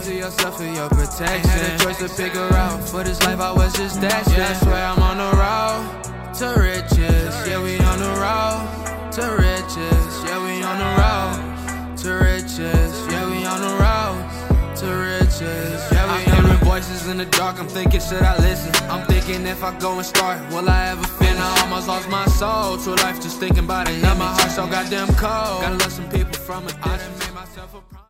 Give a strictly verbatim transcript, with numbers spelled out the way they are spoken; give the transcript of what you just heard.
talk to yourself for your protection. Ain't had a choice to pick a route. For this life I was just destined. Yeah, I swear I'm on the road to riches. Yeah, we on the road to riches. Yeah, we on the road to riches. Yeah, we on the road to riches. Yeah, we I'm hearing voices in the dark. I'm thinking, should I listen? I'm thinking if I go and start, will I ever finish? I almost lost my soul to life just thinking about it. Now my heart so goddamn cold. Gotta love some people from a distance. I done made myself a promise.